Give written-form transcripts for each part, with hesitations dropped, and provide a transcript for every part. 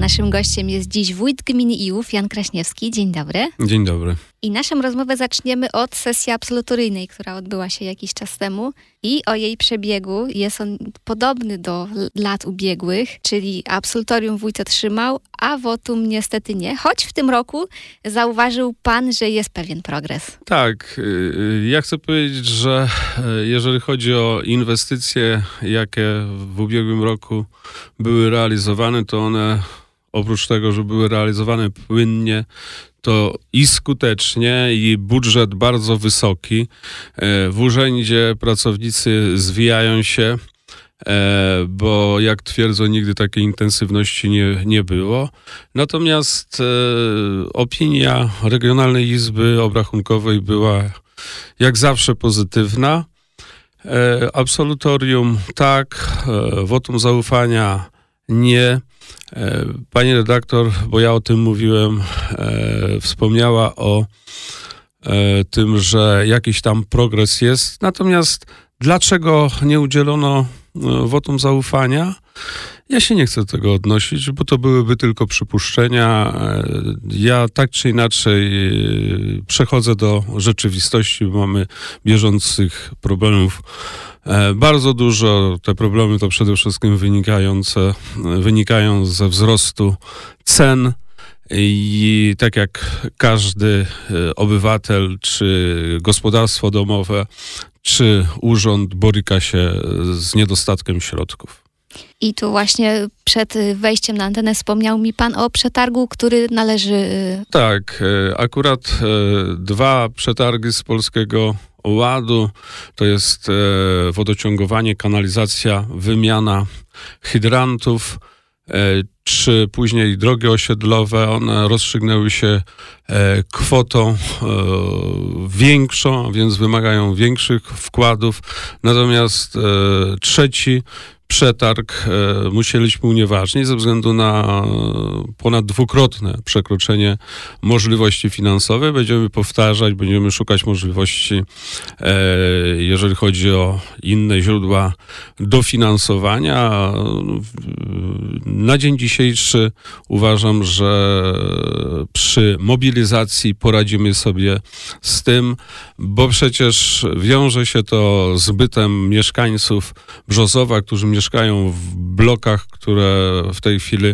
naszym gościem jest dziś wójt gminy Iłów, Jan Kraśniewski. Dzień dobry. Dzień dobry. I naszą rozmowę zaczniemy od sesji absolutoryjnej, która odbyła się jakiś czas temu. I o jej przebiegu jest on podobny do lat ubiegłych, czyli absolutorium wójt otrzymał, a wotum niestety nie. Choć w tym roku zauważył pan, że jest pewien progres. Tak, ja chcę powiedzieć, że jeżeli chodzi o inwestycje, jakie w ubiegłym roku były realizowane, to one oprócz tego, że były realizowane płynnie, to i skutecznie, i budżet bardzo wysoki. W urzędzie pracownicy zwijają się, bo jak twierdzą, nigdy takiej intensywności nie było. Natomiast opinia Regionalnej Izby Obrachunkowej była jak zawsze pozytywna. Absolutorium tak, wotum zaufania nie. Pani redaktor, bo ja o tym mówiłem, wspomniała o tym, że jakiś tam progres jest. Natomiast dlaczego nie udzielono wotum zaufania? Ja się nie chcę do tego odnosić, bo to byłyby tylko przypuszczenia. Ja tak czy inaczej przechodzę do rzeczywistości, bo mamy bieżących problemów bardzo dużo. Te problemy to przede wszystkim wynikają ze wzrostu cen i tak jak każdy obywatel, czy gospodarstwo domowe, czy urząd boryka się z niedostatkiem środków. I tu właśnie przed wejściem na antenę wspomniał mi pan o przetargu, który należy... Tak, akurat 2 przetargi z Polskiego Ładu, to jest wodociągowanie, kanalizacja, wymiana hydrantów, czy później drogi osiedlowe, one rozstrzygnęły się kwotą większą, więc wymagają większych wkładów. Natomiast trzeci przetarg musieliśmy unieważnić ze względu na ponad 2-krotne przekroczenie możliwości finansowej. Będziemy powtarzać, będziemy szukać możliwości, jeżeli chodzi o inne źródła dofinansowania. Na dzień dzisiejszy uważam, że przy mobilizacji poradzimy sobie z tym, bo przecież wiąże się to z bytem mieszkańców Brzozowa, którzy mieszkają w blokach, które w tej chwili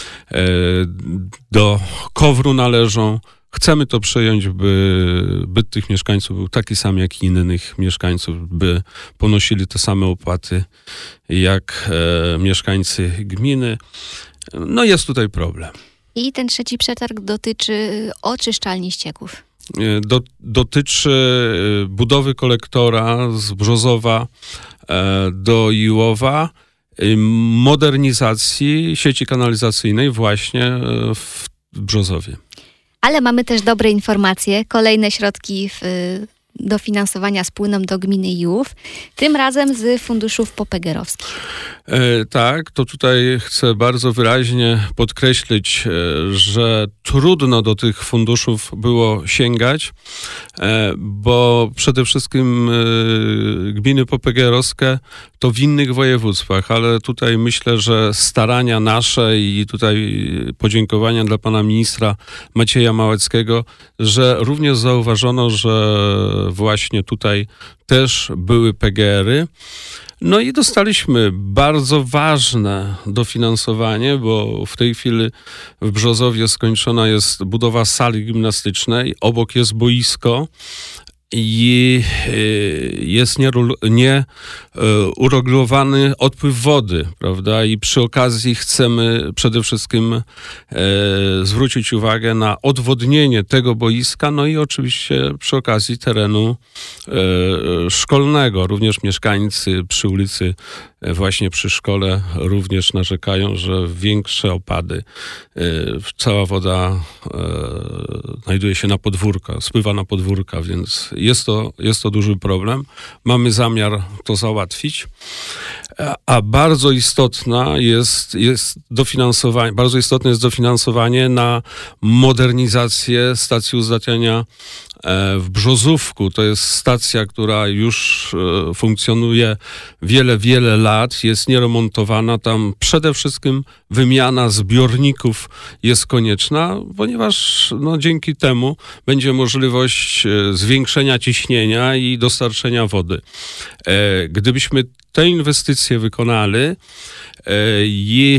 do KOWR-u należą. Chcemy to przejąć, by byt tych mieszkańców był taki sam jak i innych mieszkańców, by ponosili te same opłaty jak mieszkańcy gminy. No jest tutaj problem. I ten trzeci przetarg dotyczy oczyszczalni ścieków. Dotyczy budowy kolektora z Brzozowa do Iłowa, modernizacji sieci kanalizacyjnej właśnie w Brzozowie. Ale mamy też dobre informacje. Kolejne środki dofinansowania spłyną do gminy Iłów, tym razem z funduszów popegeerowskich. Tak, to tutaj chcę bardzo wyraźnie podkreślić, że trudno do tych funduszów było sięgać, bo przede wszystkim gminy popegeerowskie to w innych województwach, ale tutaj myślę, że starania nasze i tutaj podziękowania dla pana ministra Macieja Małeckiego, że również zauważono, że właśnie tutaj też były PGR-y. No i dostaliśmy bardzo ważne dofinansowanie, bo w tej chwili w Brzozowie skończona jest budowa sali gimnastycznej, obok jest boisko i jest nieuregulowany odpływ wody, prawda? I przy okazji chcemy przede wszystkim zwrócić uwagę na odwodnienie tego boiska, no i oczywiście przy okazji terenu szkolnego. Również mieszkańcy przy ulicy, właśnie przy szkole, również narzekają, że większe opady, cała woda znajduje się na podwórka, spływa na podwórka, więc jest to duży problem. Mamy zamiar to załatwić. A bardzo istotne jest dofinansowanie na modernizację stacji uzdatniania w Brzozówku. To jest stacja, która już funkcjonuje wiele, wiele lat, jest nieremontowana. Tam przede wszystkim wymiana zbiorników jest konieczna, ponieważ dzięki temu będzie możliwość zwiększenia ciśnienia i dostarczenia wody. Gdybyśmy te inwestycje wykonali i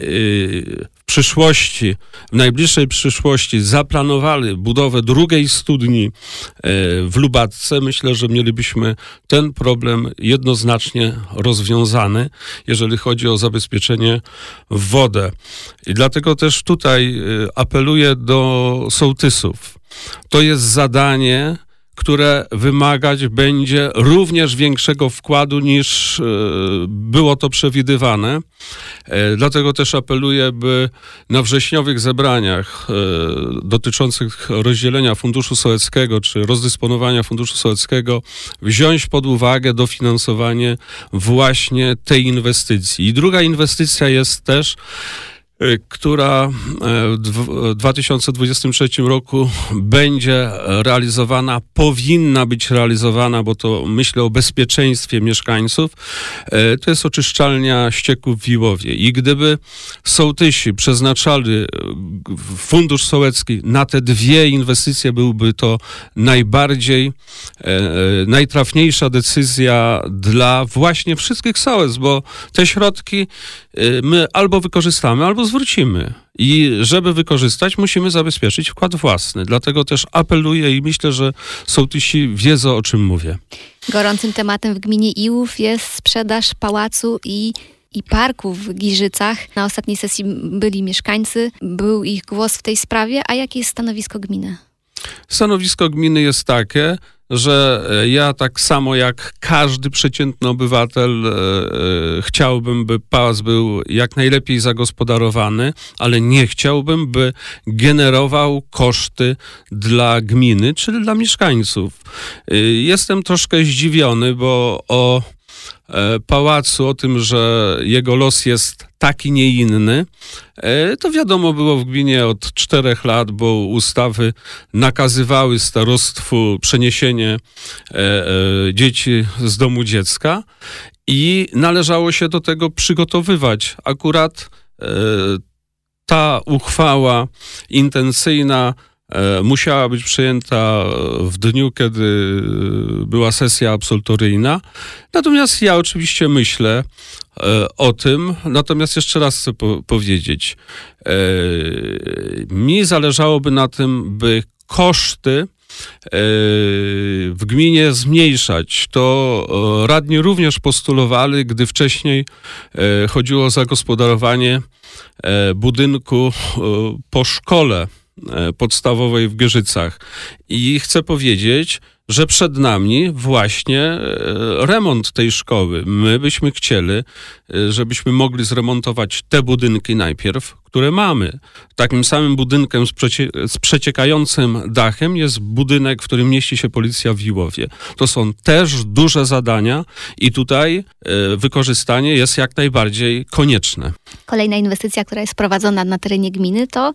w najbliższej przyszłości zaplanowali budowę drugiej studni w Lubatce, myślę, że mielibyśmy ten problem jednoznacznie rozwiązany, jeżeli chodzi o zabezpieczenie w wodę. I dlatego też tutaj apeluję do sołtysów. To jest zadanie, które wymagać będzie również większego wkładu niż było to przewidywane. Dlatego też apeluję, by na wrześniowych zebraniach dotyczących rozdzielenia Funduszu Sołeckiego czy rozdysponowania Funduszu Sołeckiego wziąć pod uwagę dofinansowanie właśnie tej inwestycji. I druga inwestycja jest też, która w 2023 roku będzie realizowana, powinna być realizowana, bo to myślę o bezpieczeństwie mieszkańców, to jest oczyszczalnia ścieków w Iłowie. I gdyby sołtysi przeznaczali Fundusz Sołecki na te dwie inwestycje, byłby to najtrafniejsza decyzja dla właśnie wszystkich sołectw, bo te środki my albo wykorzystamy, albo zwrócimy. I żeby wykorzystać, musimy zabezpieczyć wkład własny. Dlatego też apeluję i myślę, że sołtysi wiedzą, o czym mówię. Gorącym tematem w gminie Iłów jest sprzedaż pałacu i parku w Giżycach. Na ostatniej sesji byli mieszkańcy, był ich głos w tej sprawie. A jakie jest stanowisko gminy? Stanowisko gminy jest takie, że ja tak samo jak każdy przeciętny obywatel chciałbym, by pałac był jak najlepiej zagospodarowany, ale nie chciałbym, by generował koszty dla gminy, czyli dla mieszkańców. Jestem troszkę zdziwiony, bo o pałacu, o tym, że jego los jest taki, nie inny, to wiadomo było w gminie od 4 lat, bo ustawy nakazywały starostwu przeniesienie dzieci z domu dziecka i należało się do tego przygotowywać. Akurat ta uchwała intencyjna musiała być przyjęta w dniu, kiedy była sesja absolutoryjna. Natomiast ja oczywiście myślę o tym. Natomiast jeszcze raz chcę powiedzieć. Mi zależałoby na tym, by koszty w gminie zmniejszać. To radni również postulowali, gdy wcześniej chodziło o zagospodarowanie budynku po szkole podstawowej w Giżycach. I chcę powiedzieć, że przed nami właśnie remont tej szkoły. My byśmy chcieli, żebyśmy mogli zremontować te budynki najpierw, które mamy. Takim samym budynkiem z przeciekającym dachem jest budynek, w którym mieści się policja w Iłowie. To są też duże zadania i tutaj wykorzystanie jest jak najbardziej konieczne. Kolejna inwestycja, która jest prowadzona na terenie gminy, to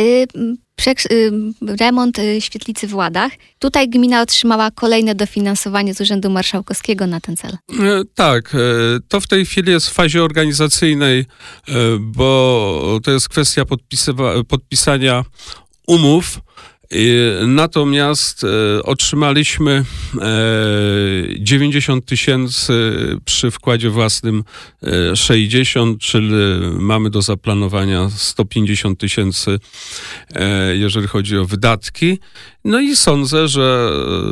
remont świetlicy w Ładach. Tutaj gmina otrzymała kolejne dofinansowanie z Urzędu Marszałkowskiego na ten cel. Tak, to w tej chwili jest w fazie organizacyjnej, bo to jest kwestia podpisania umów. Natomiast otrzymaliśmy 90 000 przy wkładzie własnym 60, czyli mamy do zaplanowania 150 000, jeżeli chodzi o wydatki. No i sądzę, że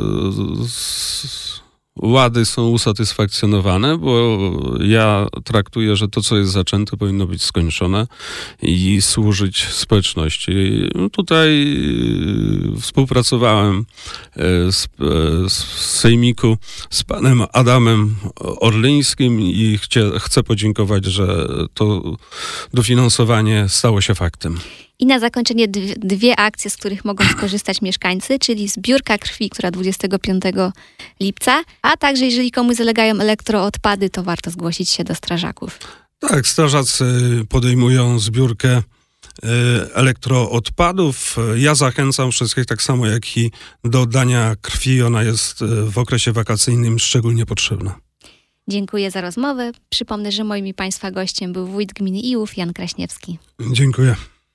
Łady są usatysfakcjonowane, bo ja traktuję, że to, co jest zaczęte, powinno być skończone i służyć społeczności. Tutaj współpracowałem z sejmiku z panem Adamem Orlińskim i chcę podziękować, że to dofinansowanie stało się faktem. I na zakończenie dwie akcje, z których mogą skorzystać mieszkańcy, czyli zbiórka krwi, która 25 lipca, a także jeżeli komuś zalegają elektroodpady, to warto zgłosić się do strażaków. Tak, strażacy podejmują zbiórkę elektroodpadów. Ja zachęcam wszystkich tak samo jak i do oddania krwi. Ona jest w okresie wakacyjnym szczególnie potrzebna. Dziękuję za rozmowę. Przypomnę, że moim i Państwa gościem był wójt gminy Iłów, Jan Kraśniewski. Dziękuję.